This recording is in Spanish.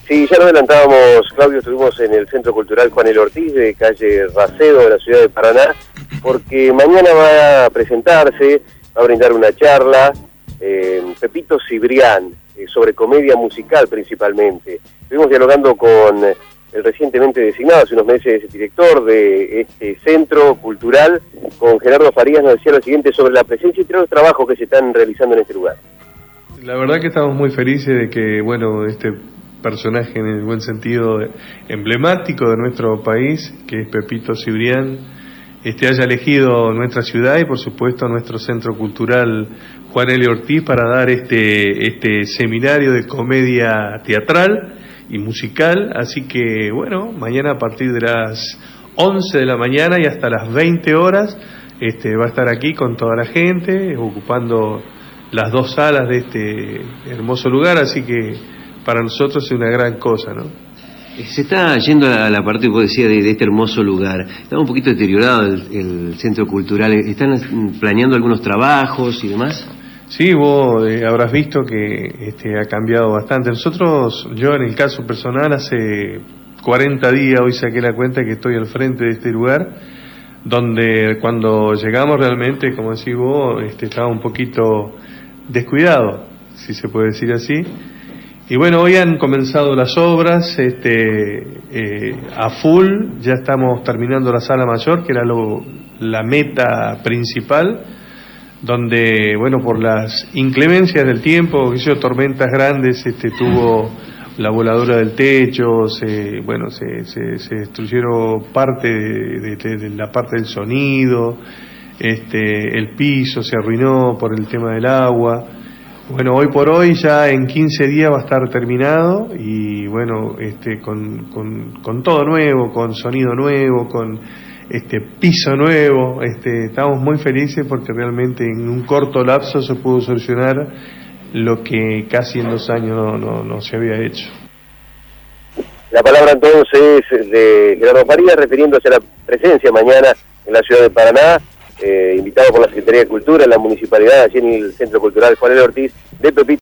Sí, ya lo adelantábamos, Claudio, estuvimos en el Centro Cultural Juan L. Ortiz de calle Racedo de la ciudad de Paraná, porque mañana va a presentarse, va a brindar una charla, Pepito Cibrián, sobre comedia musical principalmente. Estuvimos dialogando con el recientemente designado, hace unos meses, director de este Centro Cultural, con Gerardo Farías. Nos decía lo siguiente sobre la presencia y los trabajos que se están realizando en este lugar. La verdad que estamos muy felices de que, bueno, este personaje en el buen sentido emblemático de nuestro país, que es Pepito Cibrián, haya elegido nuestra ciudad y por supuesto nuestro Centro Cultural Juan L. Ortiz para dar este seminario de comedia teatral y musical. Así que bueno, mañana a partir de las 11 de la mañana y hasta las 20 horas va a estar aquí con toda la gente, ocupando las dos salas de este hermoso lugar, así que para nosotros es una gran cosa, ¿no? Se está yendo a la parte que vos decías de este hermoso lugar. Está un poquito deteriorado el centro cultural. ¿Están planeando algunos trabajos y demás? Sí, vos habrás visto que ha cambiado bastante. Yo en el caso personal, hace 40 días, hoy saqué la cuenta que estoy al frente de este lugar, donde cuando llegamos realmente, como decís vos, estaba un poquito descuidado, si se puede decir así. Y bueno, hoy han comenzado las obras a full. Ya estamos terminando la sala mayor, que era la meta principal, donde, bueno, por las inclemencias del tiempo, tormentas grandes, tuvo la voladura del techo, se destruyeron parte de la parte del sonido, el piso se arruinó por el tema del agua. Bueno, hoy por hoy ya en 15 días va a estar terminado y bueno, con todo nuevo, con sonido nuevo, con piso nuevo. Estamos muy felices porque realmente en un corto lapso se pudo solucionar lo que casi en 2 años no se había hecho. La palabra entonces de Gerardo Farías, refiriéndose a la presencia mañana en la ciudad de Paraná, invitado por la Secretaría de Cultura, la Municipalidad, allí en el Centro Cultural Juan L. Ortiz, de Pepito